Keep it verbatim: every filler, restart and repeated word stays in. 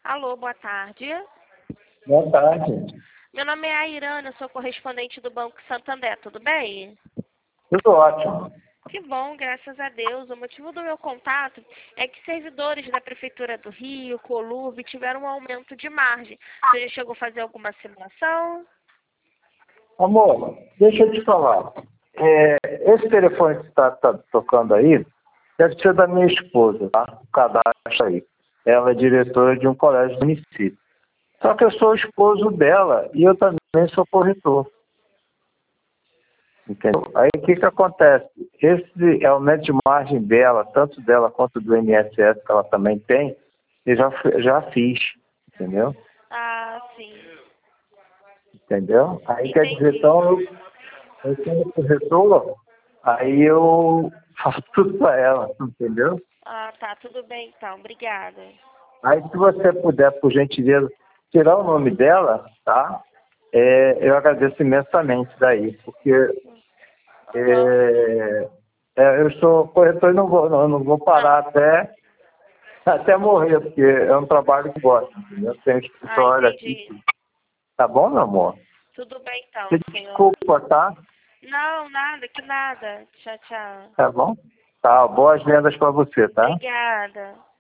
Alô, boa tarde. Boa tarde. Meu nome é Airana, eu sou correspondente do Banco Santander, tudo bem? Tudo ótimo. Que bom, graças a Deus. O motivo do meu contato é que servidores da Prefeitura do Rio, Colurbe, tiveram um aumento de margem. Você já chegou a fazer alguma simulação? Amor, deixa eu te falar. É, esse telefone que está tá tocando aí deve ser da minha esposa, tá? O cadastro aí. Ela é diretora de um colégio do município. Só que eu sou esposo dela e eu também sou corretor. Entendeu? Aí o que que acontece? Esse aumento de margem dela, tanto dela quanto do I N S S que ela também tem, eu já, já fiz, entendeu? Ah, sim. Entendeu? Aí quer dizer, Entendi. então, eu, eu sendo corretor, aí eu faço tudo para ela, entendeu? Ah, tá, tudo bem então, obrigada. Aí se você puder, por gentileza, tirar o nome dela, tá? É, eu agradeço imensamente daí, porque Aham. é, é, eu sou corretor e não vou, não, não vou parar Ah, até, até morrer, porque é um trabalho que gosto, entendeu? Eu tenho ah, escritório aqui, entendi. tá bom, meu amor? Tudo bem então, Você senhor. desculpa, tá? Não, nada, que nada. Tchau, tchau. Tá bom? Tá, boas vendas para você, tá? Obrigada.